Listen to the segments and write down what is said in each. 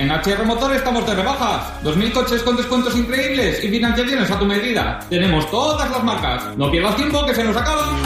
En HR Motor estamos de rebajas. 2.000 coches con descuentos increíbles y financiaciones a tu medida. Tenemos todas las marcas. No pierdas tiempo, que se nos acaba.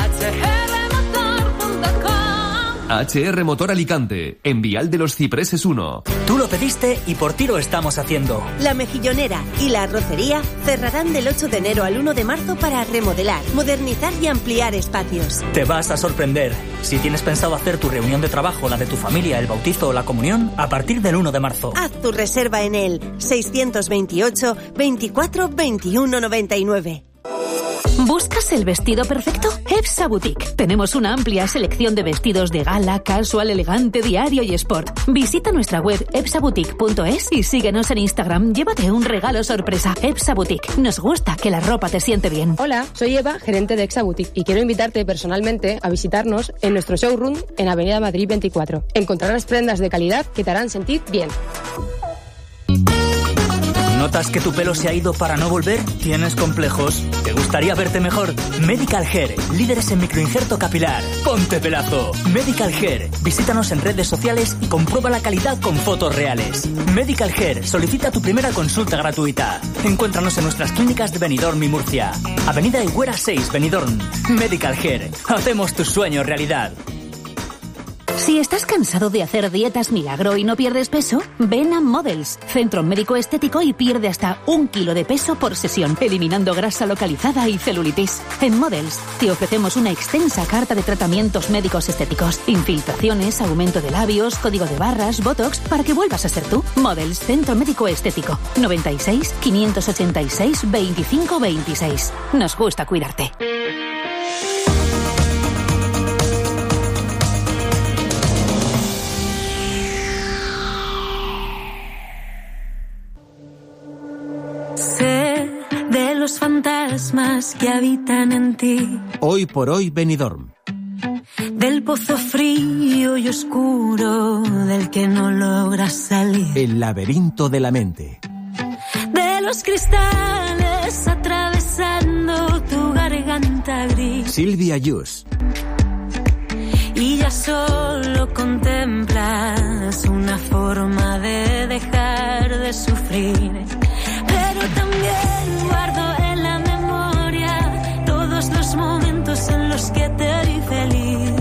HR Motor Alicante, en Vial de los Cipreses 1. Tú lo pediste y por ti lo estamos haciendo. La Mejillonera y la Arrocería cerrarán del 8 de enero al 1 de marzo para remodelar, modernizar y ampliar espacios. Te vas a sorprender. Si tienes pensado hacer tu reunión de trabajo, la de tu familia, el bautizo o la comunión, a partir del 1 de marzo. Haz tu reserva en el 628 24 21 99. ¿Buscas el vestido perfecto? EPSA Boutique. Tenemos una amplia selección de vestidos de gala, casual, elegante, diario y sport. Visita nuestra web epsaboutique.es y síguenos en Instagram. Llévate un regalo sorpresa. EPSA Boutique. Nos gusta que la ropa te siente bien. Hola, soy Eva, gerente de EPSA Boutique, y quiero invitarte personalmente a visitarnos en nuestro showroom en Avenida Madrid 24. Encontrarás prendas de calidad que te harán sentir bien. ¿Notas que tu pelo se ha ido para no volver? ¿Tienes complejos? ¿Te gustaría verte mejor? Medical Hair, líderes en microinjerto capilar. ¡Ponte pelazo! Medical Hair. Visítanos en redes sociales y comprueba la calidad con fotos reales. Medical Hair. Solicita tu primera consulta gratuita. Encuéntranos en nuestras clínicas de Benidorm y Murcia. Avenida Higuera 6, Benidorm. Medical Hair. Hacemos tu sueño realidad. Si estás cansado de hacer dietas milagro y no pierdes peso, ven a Models, centro médico estético, y pierde hasta 1 kilo de peso por sesión, eliminando grasa localizada y celulitis. En Models te ofrecemos una extensa carta de tratamientos médicos estéticos, infiltraciones, aumento de labios, código de barras, botox, para que vuelvas a ser tú. Models, centro médico estético, 96 586 25 26. Nos gusta cuidarte. De los fantasmas que habitan en ti. Hoy por hoy Benidorm. Del pozo frío y oscuro del que no logras salir. El laberinto de la mente. De los cristales atravesando tu garganta gris. Silvia Yus. Y ya solo contemplas una forma de dejar de sufrir. Pero también guardo en la memoria todos los momentos en los que te vi feliz.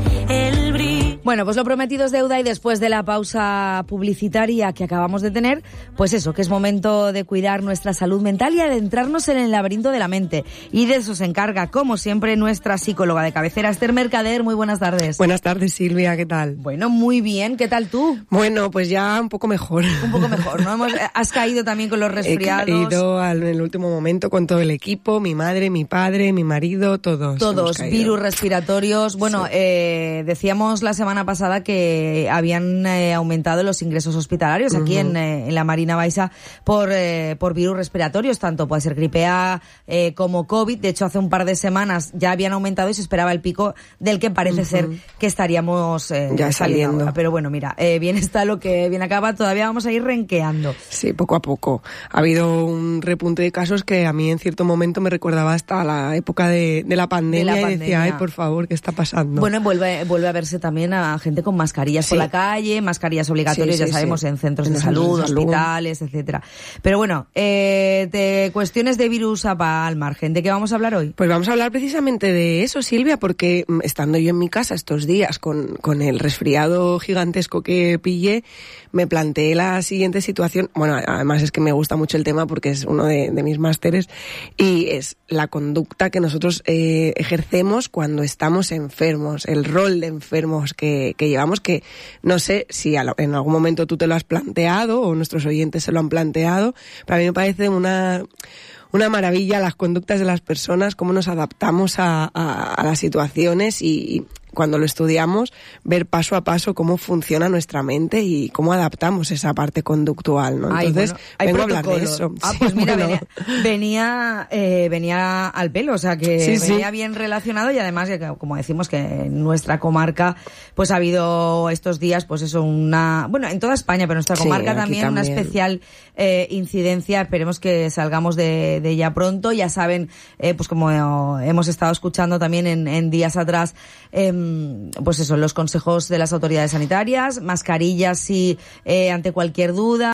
El brillo. Bueno, pues lo prometido es deuda, y después de la pausa publicitaria que acabamos de tener, pues eso, que es momento de cuidar nuestra salud mental y adentrarnos en el laberinto de la mente. Y de eso se encarga, como siempre, nuestra psicóloga de cabecera, Esther Mercader. Muy buenas tardes. Buenas tardes, Silvia, ¿qué tal? Bueno, muy bien. ¿Qué tal tú? Bueno, pues ya un poco mejor. Un poco mejor, ¿no? Has caído también con los resfriados. He caído en el último momento con todo el equipo, mi madre, mi padre, mi marido, todos. Todos, virus respiratorios. Bueno, sí. Decíamos la semana pasada que habían aumentado los ingresos hospitalarios aquí en la Marina Baixa por virus respiratorios, tanto puede ser gripe A como COVID. De hecho, hace un par de semanas ya habían aumentado y se esperaba el pico del que parece ser que estaríamos ya saliendo. Pero bueno, mira, bien está lo que bien acaba, todavía vamos a ir renqueando. Sí, poco a poco. Ha habido un repunte de casos que a mí en cierto momento me recordaba hasta la época de la pandemia, y decía, ay, por favor, ¿qué está pasando? Bueno, vuelve a verse también a gente con mascarillas por la calle, mascarillas obligatorias, ya sabemos, en centros de salud, hospitales, etcétera. Pero bueno, de cuestiones de virus al margen, ¿de qué vamos a hablar hoy? Pues vamos a hablar precisamente de eso, Silvia, porque estando yo en mi casa estos días con el resfriado gigantesco que pillé, me planteé la siguiente situación. Bueno, además es que me gusta mucho el tema porque es uno de mis másteres, y es la conducta que nosotros ejercemos cuando estamos enfermos, el rol de enfermos que llevamos, que no sé si en algún momento tú te lo has planteado o nuestros oyentes se lo han planteado, pero a mí me parece una maravilla las conductas de las personas, cómo nos adaptamos a las situaciones, y cuando lo estudiamos, ver paso a paso cómo funciona nuestra mente y cómo adaptamos esa parte conductual, ¿no? Entonces, vengo a hablar de eso. Pues mira, venía al pelo, o sea que venía bien relacionado, y además, como decimos, que en nuestra comarca pues ha habido estos días, pues eso, bueno, en toda España, pero en nuestra comarca también una especial incidencia. Esperemos que salgamos de ella pronto. Ya saben, pues como hemos estado escuchando también en días atrás, pues eso, los consejos de las autoridades sanitarias, mascarillas ante cualquier duda.